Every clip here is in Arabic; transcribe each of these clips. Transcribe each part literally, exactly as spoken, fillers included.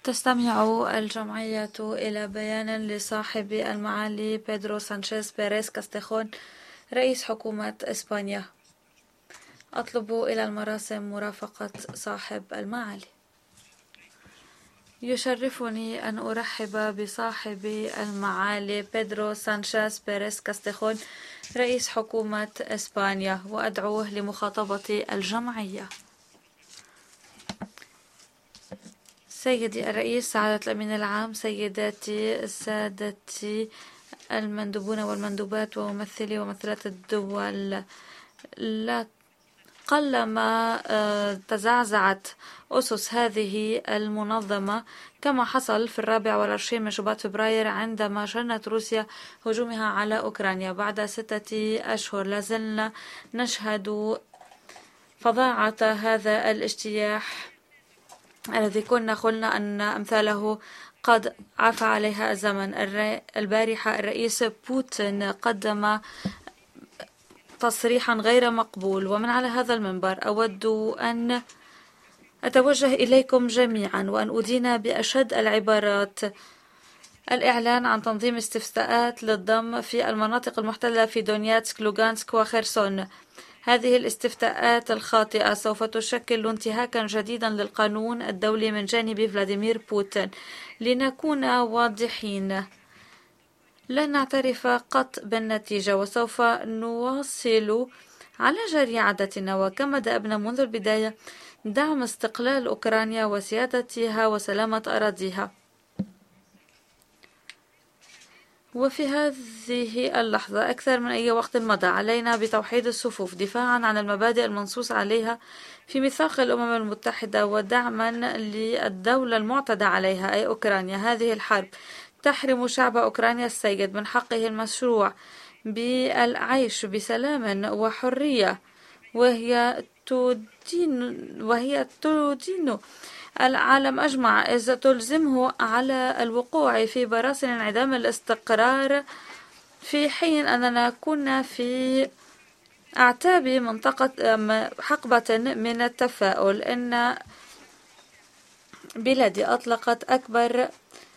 تستمع الجمعية إلى بيان لصاحب المعالي بيدرو سانشيز بيريز كاستيخون رئيس حكومة إسبانيا. أطلب إلى المراسم مرافقة صاحب المعالي. يشرفني أن أرحب بصاحب المعالي بيدرو سانشيز بيريز كاستيخون رئيس حكومة إسبانيا وأدعوه لمخاطبة الجمعية. سيدي الرئيس، سعادة الأمين العام، سيداتي سادتي المندوبون والمندوبات وممثلي وممثلات الدول، لا قلما تزعزعت أسس هذه المنظمة كما حصل في الرابع والعشرين من شباط فبراير عندما شنت روسيا هجومها على أوكرانيا. بعد ستة أشهر لازلنا نشهد فظاعة هذا الاجتياح الذي كنا قلنا أن أمثاله قد عفى عليها الزمن. البارحة الرئيس بوتين قدم تصريحا غير مقبول، ومن على هذا المنبر أود أن أتوجه إليكم جميعا وأن أدين بأشد العبارات الإعلان عن تنظيم استفتاءات للضم في المناطق المحتلة في دونياتسك لوغانسك وخيرسون. هذه الاستفتاءات الخاطئة سوف تشكل انتهاكا جديدا للقانون الدولي من جانب فلاديمير بوتين. لنكون واضحين، لن نعترف قط بالنتيجة وسوف نواصل على جري عادتنا وكما دأبنا منذ البداية دعم استقلال أوكرانيا وسيادتها وسلامة أراضيها. وفي هذه اللحظة أكثر من أي وقت مضى علينا بتوحيد الصفوف دفاعا عن المبادئ المنصوص عليها في ميثاق الأمم المتحدة ودعما للدولة المعتدى عليها أي أوكرانيا. هذه الحرب تحرم شعب أوكرانيا السيد من حقه المشروع بالعيش بسلام وحرية، وهي تدين وهي تدين العالم أجمع إذ تلزمه على الوقوع في براثن انعدام الاستقرار، في حين أننا كنا في أعتاب منطقة حقبة من التفاؤل. إن بلادي أطلقت أكبر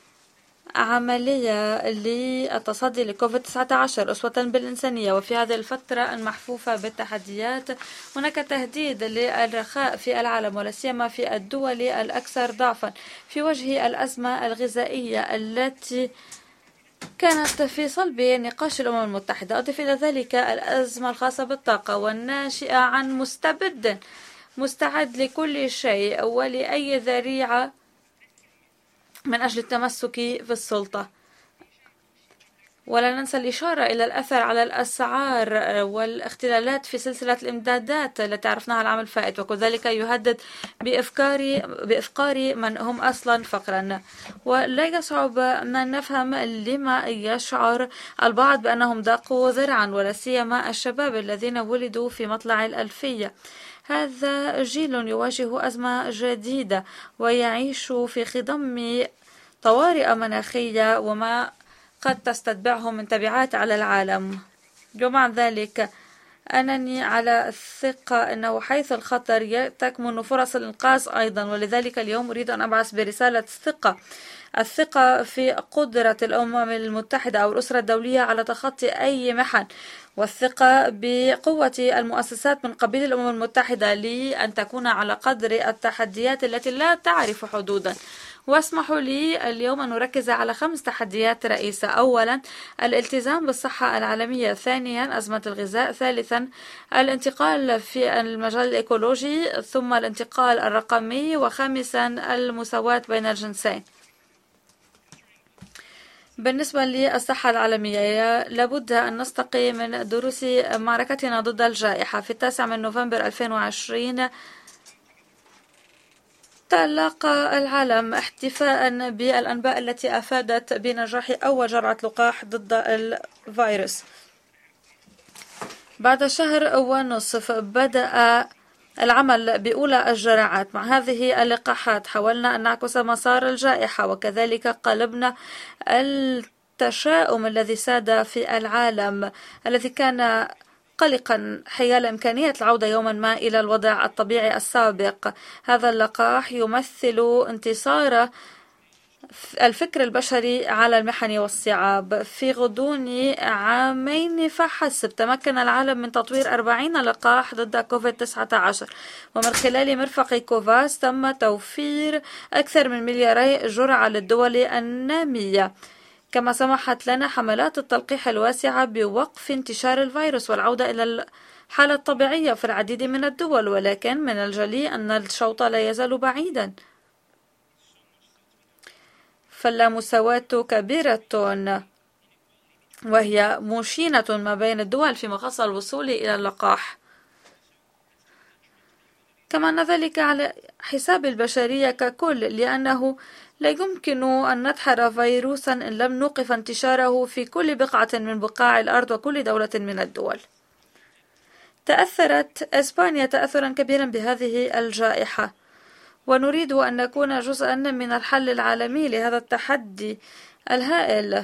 عملية للتصدي لكوفيد تسعة عشر أسوة بالإنسانية، وفي هذه الفترة المحفوفة بالتحديات هناك تهديد للرخاء في العالم ولا سيما في الدول الأكثر ضعفا في وجه الأزمة الغذائية التي كانت في صلب نقاش الأمم المتحدة. أضف إلى ذلك الأزمة الخاصة بالطاقة والناشئة عن مستبد مستعد لكل شيء ولأي ذريعة من أجل التمسك في السلطة. ولا ننسى الإشارة إلى الأثر على الأسعار والاختلالات في سلسلة الإمدادات التي عرفناها العام الفائت، وكذلك يهدد بإفكار بإفقار من هم أصلا فقرا. ولا يصعب أن نفهم لما يشعر البعض بأنهم ضاقوا ذرعا، ولا سيما الشباب الذين ولدوا في مطلع الألفية. هذا جيل يواجه أزمة جديدة ويعيش في خضم طوارئ مناخية وما قد تستتبعه من تبعات على العالم. ومع ذلك أنني على الثقة أنه حيث الخطر تكمن فرص الإنقاذ أيضا، ولذلك اليوم أريد أن أبعث برسالة الثقة الثقة في قدرة الأمم المتحدة أو الأسرة الدولية على تخطي أي محن، والثقة بقوة المؤسسات من قبيل الأمم المتحدة لأن تكون على قدر التحديات التي لا تعرف حدودا. واسمحوا لي اليوم أن نركز على خمس تحديات رئيسة. أولا، الالتزام بالصحة العالمية. ثانيا، أزمة الغذاء. ثالثا، الانتقال في المجال الإيكولوجي. ثم الانتقال الرقمي. وخامسا، المساواة بين الجنسين. بالنسبة للصحة العالمية، لابد أن نستقي من دروس معركتنا ضد الجائحة. في التاسع من نوفمبر ألفين وعشرين تلقى العالم احتفاء بالأنباء التي أفادت بنجاح أول جرعة لقاح ضد الفيروس. بعد شهر ونصف بدأ العمل بأولى الجرعات. مع هذه اللقاحات حاولنا أن نعكس مسار الجائحة، وكذلك قلبنا التشاؤم الذي ساد في العالم الذي كان قلقا حيال إمكانية العودة يوما ما إلى الوضع الطبيعي السابق. هذا اللقاح يمثل انتصار الفكر البشري على المحن والصعاب. في غضون عامين فحسب تمكن العالم من تطوير أربعين لقاح ضد كوفيد تسعة عشر، ومن خلال مرفق كوفاس تم توفير أكثر من ملياري جرعة للدول النامية، كما سمحت لنا حملات التلقيح الواسعة بوقف انتشار الفيروس والعودة إلى الحالة الطبيعية في العديد من الدول. ولكن من الجلي أن الشوط لا يزال بعيدا، فاللامساواة كبيرة وهي مشينة ما بين الدول في مقاصد الوصول إلى اللقاح، كما أن ذلك على حساب البشرية ككل، لأنه لا يمكن أن ندحر فيروسا إن لم نوقف انتشاره في كل بقعة من بقاع الأرض وكل دولة من الدول. تأثرت إسبانيا تأثرا كبيرا بهذه الجائحة، ونريد أن نكون جزءا من الحل العالمي لهذا التحدي الهائل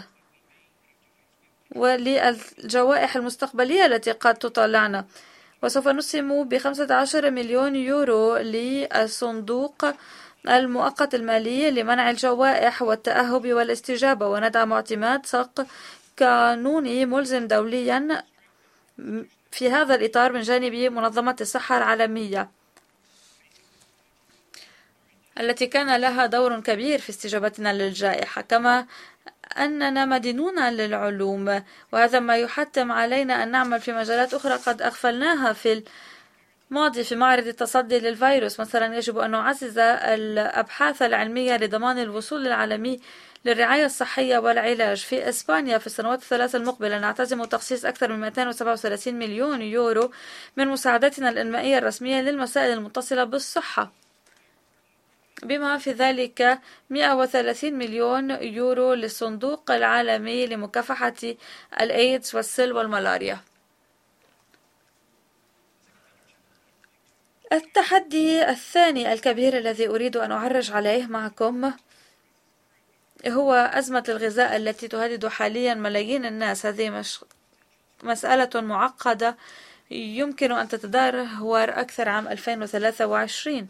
وللجوائح المستقبلية التي قد تطالعنا. وسوف نسهم بخمسة عشر مليون يورو للصندوق المؤقت المالي لمنع الجوائح والتأهب والاستجابة، وندعم اعتماد سق قانوني ملزم دوليا في هذا الإطار من جانب منظمة الصحة العالمية التي كان لها دور كبير في استجابتنا للجائحة، كما أننا مدينون للعلوم، وهذا ما يحتم علينا أن نعمل في مجالات أخرى قد أغفلناها في الماضي في معرض التصدي للفيروس. مثلا يجب أن نعزز الأبحاث العلمية لضمان الوصول العالمي للرعاية الصحية والعلاج. في إسبانيا في السنوات الثلاث المقبلة نعتزم تخصيص أكثر من مئتين وسبعة وثلاثين مليون يورو من مساعدتنا الإنمائية الرسمية للمسائل المتصلة بالصحة، بما في ذلك مئة وثلاثين مليون يورو للصندوق العالمي لمكافحة الإيدز والسل والملاريا. التحدي الثاني الكبير الذي أريد أن أعرج عليه معكم هو أزمة الغذاء التي تهدد حاليا ملايين الناس. هذه مش... مسألة معقدة يمكن أن تتدهور أكثر عام ألفين وثلاثة وعشرين،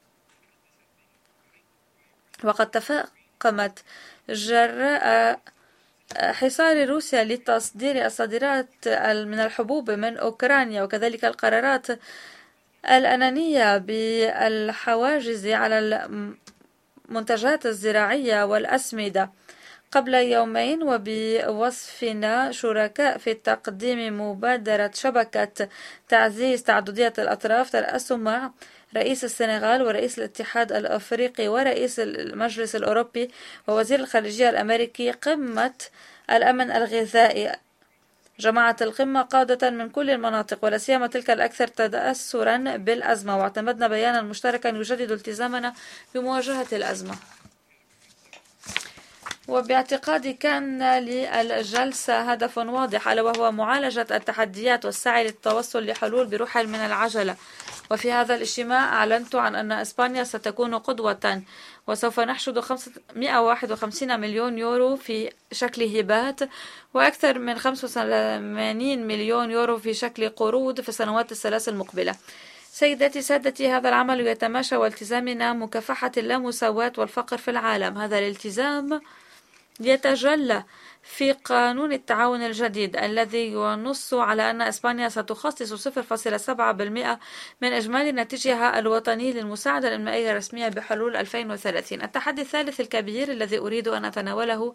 وقد تفاقمت جراء حصار روسيا لتصدير الصادرات من الحبوب من أوكرانيا، وكذلك القرارات الأنانية بالحواجز على المنتجات الزراعية والأسمدة قبل يومين، وبوصفنا شركاء في تقديم مبادرة شبكة تعزيز تعددية الأطراف ترأس مع رئيس السنغال ورئيس الاتحاد الأفريقي ورئيس المجلس الأوروبي ووزير الخارجية الأمريكي قمة الأمن الغذائي. جمعت القمة قادة من كل المناطق ولا سيما تلك الأكثر تأثرا بالأزمة، واعتمدنا بيانا مشتركا يجدد التزامنا بمواجهة الأزمة. وباعتقادي كان للجلسة هدف واضح، ألا وهو معالجة التحديات والسعي للتوصل لحلول بروح من العجلة. وفي هذا الاجتماع أعلنت عن أن إسبانيا ستكون قدوة، وسوف نحشد خمسمئة وواحد وخمسين مليون يورو في شكل هبات وأكثر من خمسة وثمانين مليون يورو في شكل قروض في السنوات الثلاث المقبلة. سيداتي سادتي، هذا العمل يتماشى والتزامنا مكافحة اللامساواة والفقر في العالم. هذا الالتزام يتجلى في قانون التعاون الجديد الذي ينص على أن إسبانيا ستخصص صفر فاصلة سبعة بالمئة من إجمالي ناتجها الوطني للمساعدة الإنمائية الرسمية بحلول ألفين وثلاثين. التحدي الثالث الكبير الذي أريد أن أتناوله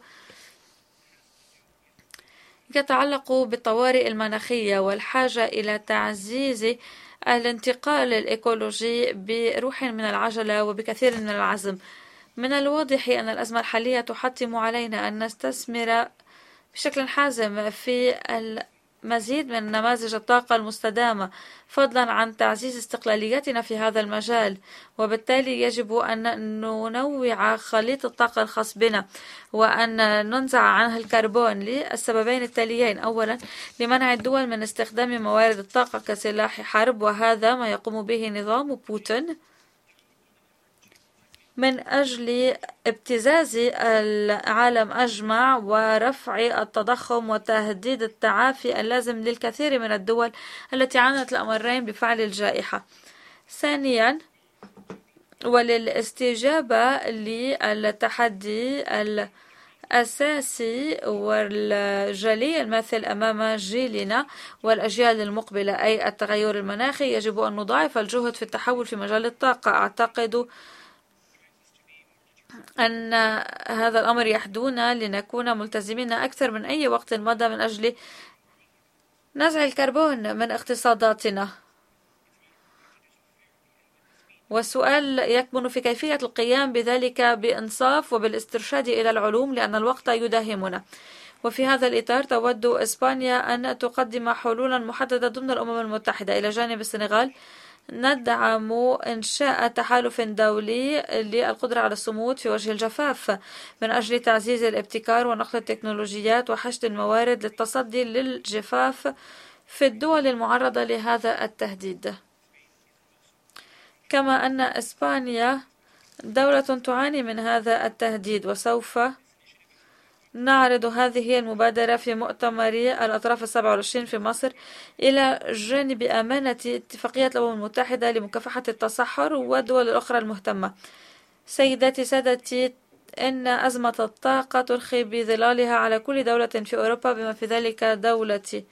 يتعلق بالطوارئ المناخية والحاجة إلى تعزيز الانتقال الإيكولوجي بروح من العجلة وبكثير من العزم. من الواضح أن الأزمة الحالية تحتم علينا أن نستثمر بشكل حازم في المزيد من نماذج الطاقة المستدامة فضلا عن تعزيز استقلاليتنا في هذا المجال، وبالتالي يجب أن ننوع خليط الطاقة الخاص بنا وأن ننزع عنه الكربون للسببين التاليين. أولا، لمنع الدول من استخدام موارد الطاقة كسلاح حرب، وهذا ما يقوم به نظام بوتين من أجل ابتزاز العالم أجمع ورفع التضخم وتهديد التعافي اللازم للكثير من الدول التي عانت الأمرين بفعل الجائحة. ثانيا، وللاستجابة للتحدي الأساسي والجلي الماثل أمام جيلنا والأجيال المقبلة، أي التغير المناخي. يجب أن نضاعف الجهد في التحول في مجال الطاقة. أعتقد أن هذا الأمر يحدونا لنكون ملتزمين أكثر من أي وقت مضى من أجل نزع الكربون من اقتصاداتنا. والسؤال يكمن في كيفية القيام بذلك بإنصاف وبالاسترشاد إلى العلوم، لأن الوقت يداهمنا. وفي هذا الإطار تود إسبانيا أن تقدم حلولا محددة ضمن الأمم المتحدة. إلى جانب السنغال ندعم إنشاء تحالف دولي للقدرة على الصمود في وجه الجفاف من أجل تعزيز الابتكار ونقل التكنولوجيات وحشد الموارد للتصدي للجفاف في الدول المعرضة لهذا التهديد. كما أن إسبانيا دولة تعاني من هذا التهديد، وسوف نعرض هذه المبادرة في مؤتمر الأطراف السبعة والعشرين في مصر إلى جانب أمانة اتفاقية الأمم المتحدة لمكافحة التصحر والدول الأخرى المهتمة. سيداتي سادتي، إن أزمة الطاقة ترخي بظلالها على كل دولة في أوروبا بما في ذلك دولتي،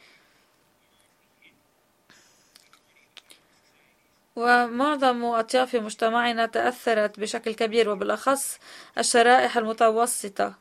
ومعظم أطياف مجتمعنا تأثرت بشكل كبير، وبالأخص الشرائح المتوسطة.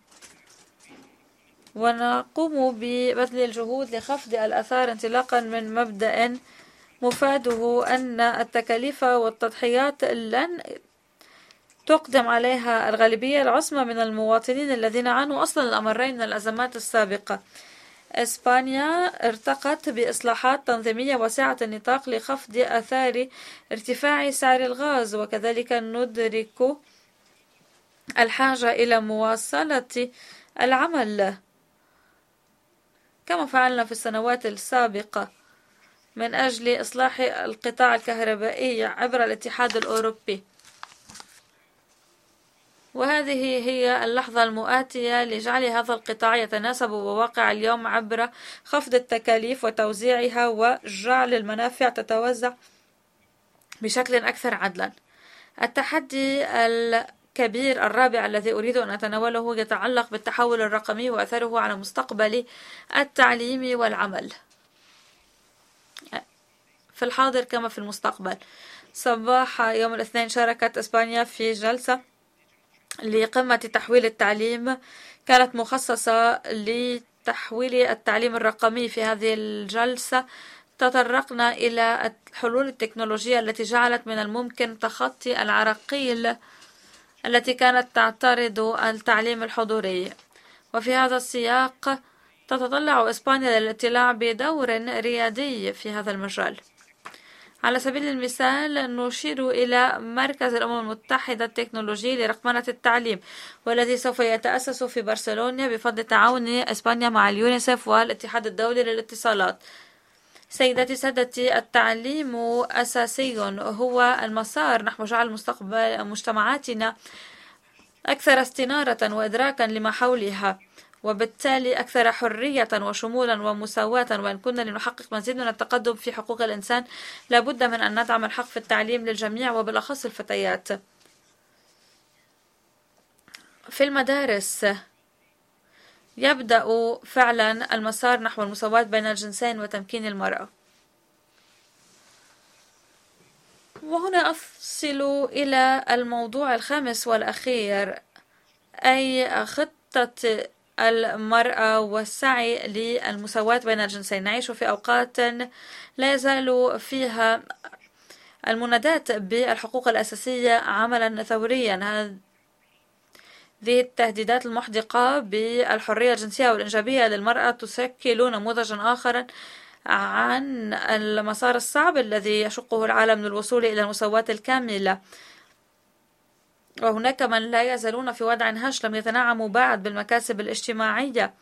ونقوم ببذل الجهود لخفض الآثار انطلاقا من مبدأ مفاده أن التكاليف والتضحيات لن تقدم عليها الغالبية العظمى من المواطنين الذين عانوا أصلا الأمرين من الأزمات السابقة. إسبانيا ارتقت بإصلاحات تنظيمية واسعة النطاق لخفض آثار ارتفاع سعر الغاز، وكذلك ندرك الحاجة إلى مواصلة العمل كما فعلنا في السنوات السابقة من أجل إصلاح القطاع الكهربائي عبر الاتحاد الأوروبي. وهذه هي اللحظة المؤاتية لجعل هذا القطاع يتناسب بواقع اليوم عبر خفض التكاليف وتوزيعها وجعل المنافع تتوزع بشكل أكثر عدلا. التحدي الكبير الرابع الذي أريد أن أتناوله يتعلق بالتحول الرقمي وأثره على مستقبل التعليم والعمل في الحاضر كما في المستقبل. صباح يوم الاثنين شاركت إسبانيا في جلسة لقمة تحويل التعليم كانت مخصصة لتحويل التعليم الرقمي. في هذه الجلسة تطرقنا إلى الحلول التكنولوجية التي جعلت من الممكن تخطي العراقيل التي كانت تعترض التعليم الحضوري. وفي هذا السياق تتطلع إسبانيا للاطلاع بدور ريادي في هذا المجال. على سبيل المثال نشير إلى مركز الأمم المتحدة التكنولوجي لرقمنة التعليم، والذي سوف يتأسس في برشلونة بفضل تعاون إسبانيا مع اليونيسف والاتحاد الدولي للاتصالات. سيداتي سادتي، التعليم أساسي، هو المسار نحو جعل مستقبل مجتمعاتنا أكثر استنارة وإدراكا لما حولها، وبالتالي أكثر حرية وشمولا ومساواة. وإن كنا لنحقق مزيد من التقدم في حقوق الإنسان لابد من أن ندعم الحق في التعليم للجميع وبالأخص الفتيات. في المدارس يبدأ فعلا المسار نحو المساواة بين الجنسين وتمكين المرأة. وهنا أصل إلى الموضوع الخامس والأخير، أي خطة المرأة والسعي للمساواة بين الجنسين. نعيش في أوقات لا يزال فيها المنادات بالحقوق الأساسية عملا ثوريا. هذه التهديدات المحدقة بالحرية الجنسية والإنجابية للمرأة تشكل نموذجا آخر عن المسار الصعب الذي يشقه العالم للوصول إلى المساواة الكاملة. وهناك من لا يزالون في وضع هش، لم يتنعموا بعد بالمكاسب الاجتماعية،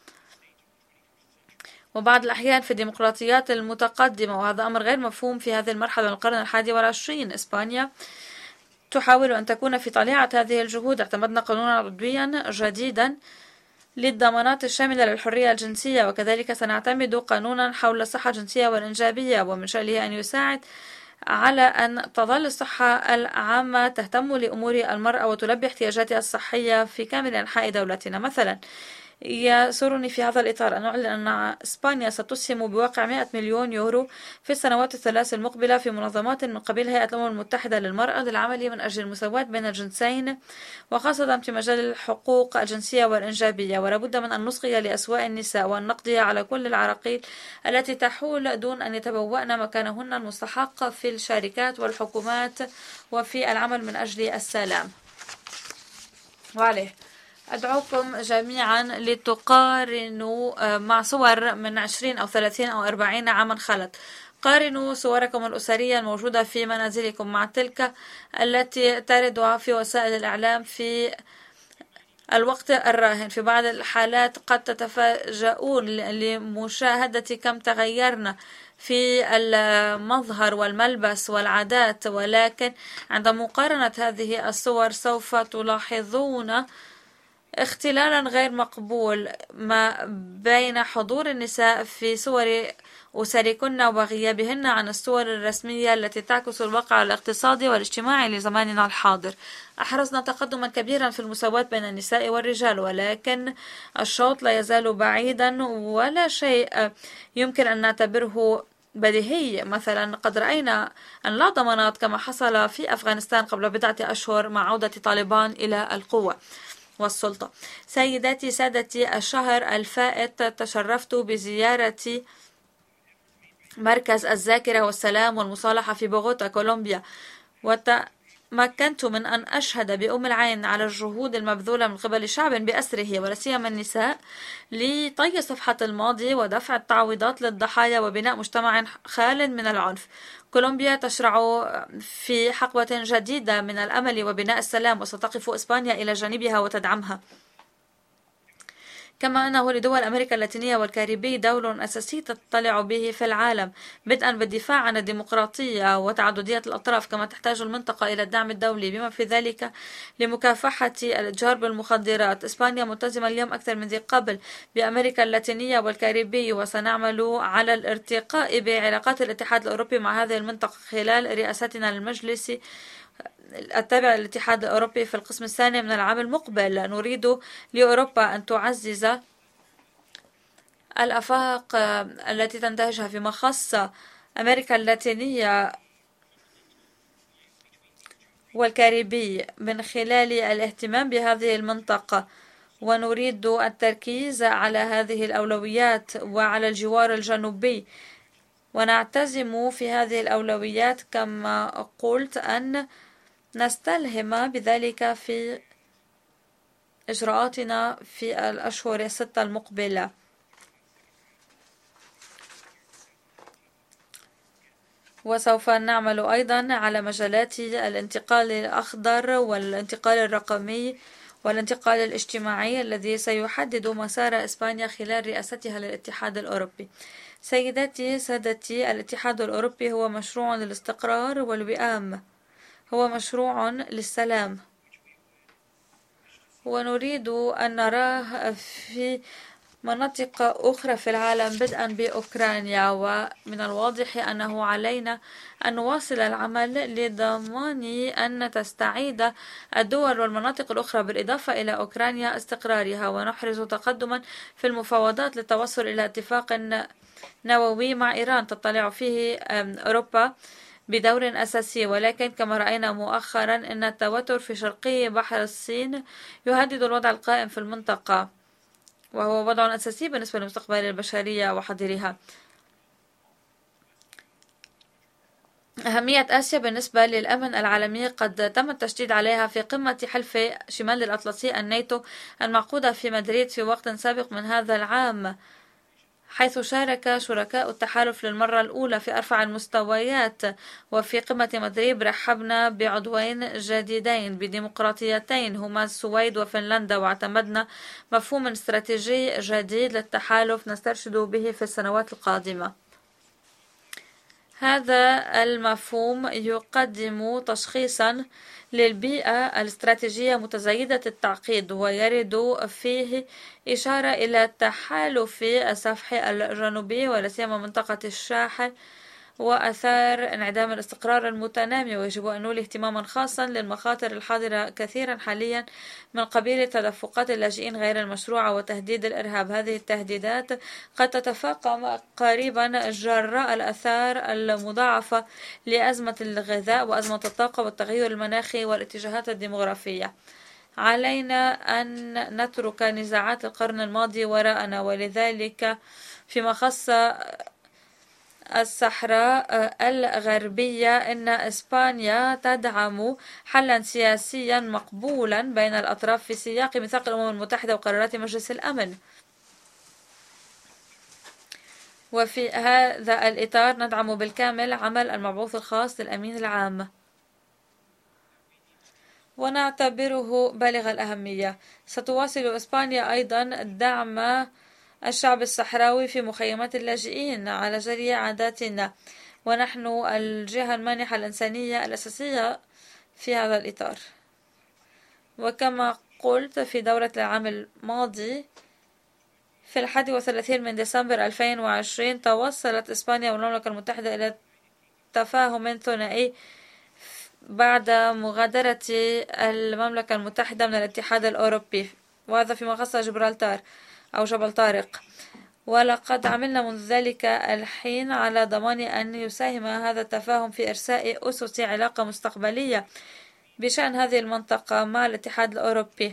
وبعض الأحيان في الديمقراطيات المتقدمة، وهذا أمر غير مفهوم في هذه المرحلة من القرن الحادي والعشرين. إسبانيا تحاول أن تكون في طليعة هذه الجهود. اعتمدنا قانونا عضويا جديدا للضمانات الشاملة للحرية الجنسية، وكذلك سنعتمد قانونا حول الصحة الجنسية والإنجابية، ومن شأنه أن يساعد على أن تظل الصحة العامة تهتم لأمور المرأة وتلبي احتياجاتها الصحية في كامل أنحاء دولتنا. مثلا يسرني في هذا الإطار أن أعلن أن إسبانيا ستسهم بواقع مئة مليون يورو في السنوات الثلاث المقبلة في منظمات من قبيل هيئة الأمم المتحدة للمرأة للعمل من أجل المساواة بين الجنسين، وخاصة في مجال الحقوق الجنسية والإنجابية. ولا بد من أن نصغي لأسواء النساء وأن نقضي على كل العراقيل التي تحول دون أن يتبوأن مكانهن المستحق في الشركات والحكومات وفي العمل من أجل السلام. وعليه أدعوكم جميعا لتقارنوا مع صور من عشرين أو ثلاثين أو أربعين عاما خلت. قارنوا صوركم الأسرية الموجودة في منازلكم مع تلك التي تردها في وسائل الإعلام في الوقت الراهن. في بعض الحالات قد تتفاجؤون لمشاهدة كم تغيرنا في المظهر والملبس والعادات، ولكن عند مقارنة هذه الصور سوف تلاحظون اختلالا غير مقبول ما بين حضور النساء في صور أسركن وغيابهن عن الصور الرسمية التي تعكس الواقع الاقتصادي والاجتماعي لزماننا الحاضر. أحرزنا تقدما كبيرا في المساواة بين النساء والرجال، ولكن الشوط لا يزال بعيدا، ولا شيء يمكن أن نعتبره بديهي. مثلا قد رأينا أن لا ضمانات كما حصل في أفغانستان قبل بضعة أشهر مع عودة طالبان إلى القوة والسلطة. سيداتي سادتي، الشهر الفائت تشرفت بزيارة مركز الذاكرة والسلام والمصالحة في بوغوتا كولومبيا، وتمكنت من أن أشهد بأم العين على الجهود المبذولة من قبل شعب بأسره ولا سيما النساء لطي صفحة الماضي ودفع التعويضات للضحايا وبناء مجتمع خال من العنف. كولومبيا تشرع في حقبة جديدة من الأمل وبناء السلام، وستقف إسبانيا إلى جانبها وتدعمها. كما أنه لدول أمريكا اللاتينية والكاريبي دور أساسي تطلع به في العالم، بدءا بالدفاع عن الديمقراطية وتعددية الأطراف، كما تحتاج المنطقة إلى الدعم الدولي بما في ذلك لمكافحة الإتجار بالمخدرات. إسبانيا ملتزمة اليوم أكثر من ذي قبل بأمريكا اللاتينية والكاريبي، وسنعمل على الارتقاء بعلاقات الاتحاد الأوروبي مع هذه المنطقة خلال رئاستنا للمجلس التابع للاتحاد الأوروبي في القسم الثاني من العام المقبل. نريد لأوروبا أن تعزز الآفاق التي تنتهجها فيما خص أمريكا اللاتينية والكاريبي من خلال الاهتمام بهذه المنطقة، ونريد التركيز على هذه الأولويات وعلى الجوار الجنوبي، ونعتزم في هذه الأولويات كما قلت أن نستلهم بذلك في إجراءاتنا في الأشهر الستة المقبلة. وسوف نعمل أيضا على مجالات الانتقال الأخضر والانتقال الرقمي والانتقال الاجتماعي الذي سيحدد مسار إسبانيا خلال رئاستها للاتحاد الأوروبي. سيداتي سادتي، الاتحاد الأوروبي هو مشروع للاستقرار والوئام، هو مشروع للسلام، ونريد أن نراه في مناطق أخرى في العالم بدءا بأوكرانيا. ومن الواضح أنه علينا أن نواصل العمل لضمان أن تستعيد الدول والمناطق الأخرى بالإضافة إلى أوكرانيا استقرارها، ونحرز تقدما في المفاوضات للتوصل إلى اتفاق نووي مع إيران تطلع فيه أوروبا بدور أساسي. ولكن كما رأينا مؤخرا أن التوتر في شرقي بحر الصين يهدد الوضع القائم في المنطقة، وهو وضع أساسي بالنسبة لمستقبل البشرية وحاضرها. أهمية آسيا بالنسبة للأمن العالمي قد تم التشديد عليها في قمة حلف شمال الأطلسي الناتو المعقودة في مدريد في وقت سابق من هذا العام، حيث شارك شركاء التحالف للمرة الأولى في أرفع المستويات. وفي قمة مدريد رحبنا بعضوين جديدين بديمقراطيتين هما السويد وفنلندا، واعتمدنا مفهوم استراتيجي جديد للتحالف نسترشد به في السنوات القادمة. هذا المفهوم يقدم تشخيصا للبيئة الاستراتيجية متزايدة التعقيد، ويرد فيه إشارة إلى التحالف السفحي الجنوبي ولا سيما منطقة الساحل وأثار انعدام الاستقرار المتنامي، ويجب أن نولي اهتماما خاصا للمخاطر الحاضرة كثيرا حاليا من قبيل تدفقات اللاجئين غير المشروعة وتهديد الإرهاب. هذه التهديدات قد تتفاقم قريبا جراء الآثار المضاعفة لأزمة الغذاء وأزمة الطاقة والتغير المناخي والاتجاهات الديمغرافية. علينا أن نترك نزاعات القرن الماضي وراءنا، ولذلك فيما خص الصحراء الغربية إن إسبانيا تدعم حلا سياسيا مقبولا بين الأطراف في سياق ميثاق الأمم المتحدة وقرارات مجلس الأمن. وفي هذا الإطار ندعم بالكامل عمل المبعوث الخاص للأمين العام، ونعتبره بالغ الأهمية. ستواصل إسبانيا أيضا دعم الشعب الصحراوي في مخيمات اللاجئين على جري عاداتنا، ونحن الجهة المانحة الإنسانية الأساسية في هذا الإطار. وكما قلت في دورة العام الماضي في الحادي والثلاثين من ديسمبر ألفين وعشرين توصلت إسبانيا والمملكة المتحدة إلى تفاهم ثنائي بعد مغادرة المملكة المتحدة من الاتحاد الأوروبي، وهذا فيما خص جبرالتار أو جبل طارق. ولقد عملنا منذ ذلك الحين على ضمان أن يساهم هذا التفاهم في إرساء أسس علاقة مستقبلية بشأن هذه المنطقة مع الاتحاد الأوروبي،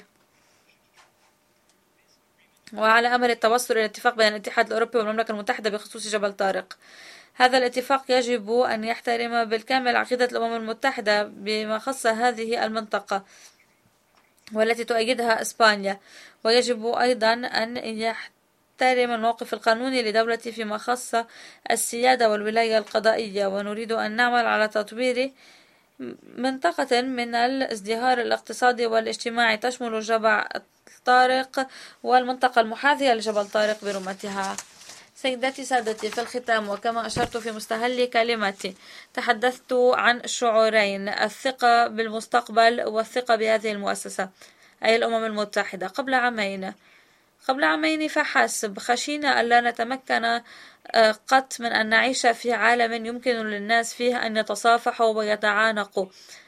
وعلى أمل التوصل إلى اتفاق بين الاتحاد الأوروبي والمملكة المتحدة بخصوص جبل طارق. هذا الاتفاق يجب أن يحترم بالكامل عقيدة الأمم المتحدة بما خص هذه المنطقة والتي تؤيدها إسبانيا، ويجب أيضا أن يحترم الموقف القانوني لدولتي فيما خص السيادة والولاية القضائية. ونريد أن نعمل على تطوير منطقة من الازدهار الاقتصادي والاجتماعي تشمل جبل طارق والمنطقة المحاذية لجبل طارق برمتها. سيداتي سادتي، في الختام وكما أشرت في مستهل كلمتي تحدثت عن شعورين: الثقة بالمستقبل والثقة بهذه المؤسسة أي الأمم المتحدة. قبل عامين قبل عامين فحسب خشينا ألا نتمكن قط من أن نعيش في عالم يمكن للناس فيه أن يتصافحوا ويتعانقوا،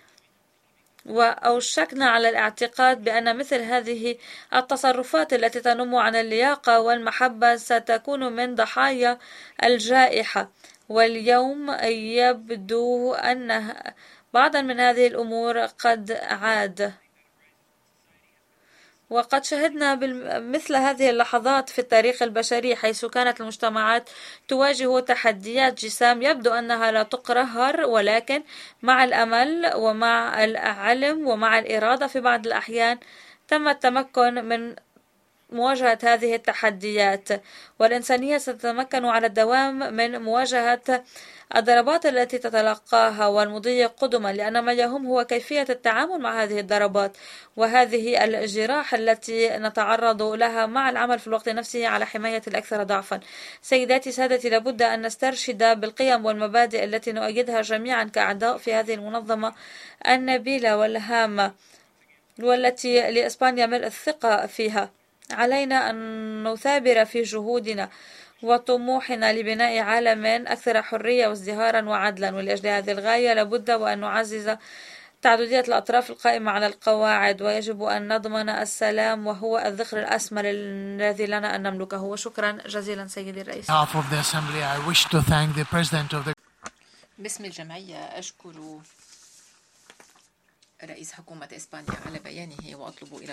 وأوشكنا على الاعتقاد بأن مثل هذه التصرفات التي تنم عن اللياقة والمحبة ستكون من ضحايا الجائحة. واليوم يبدو أن بعضا من هذه الأمور قد عاد، وقد شهدنا مثل هذه اللحظات في التاريخ البشري، حيث كانت المجتمعات تواجه تحديات جسام يبدو أنها لا تقهر، ولكن مع الأمل ومع العلم ومع الإرادة في بعض الأحيان تم التمكن من مواجهة هذه التحديات، والإنسانية ستتمكن على الدوام من مواجهة الضربات التي تتلقاها والمضي قدما، لأن ما يهم هو كيفية التعامل مع هذه الضربات وهذه الجراح التي نتعرض لها، مع العمل في الوقت نفسه على حماية الأكثر ضعفا. سيداتي سادتي، لابد أن نسترشد بالقيم والمبادئ التي نؤيدها جميعا كأعضاء في هذه المنظمة النبيلة والهامة والتي لإسبانيا ملء الثقة فيها. علينا أن نثابر في جهودنا وطموحنا لبناء عالم أكثر حرية وازدهارا وعدلا، ولأجل هذه الغاية لابد وأن نعزز تعددية الأطراف القائمة على القواعد، ويجب أن نضمن السلام وهو الذخر الأثمر الذي لنا أن نملكه. وشكرا جزيلا سيدي الرئيس. باسم الجمعية أشكر رئيس حكومة إسبانيا على بيانه، وأطلب إلى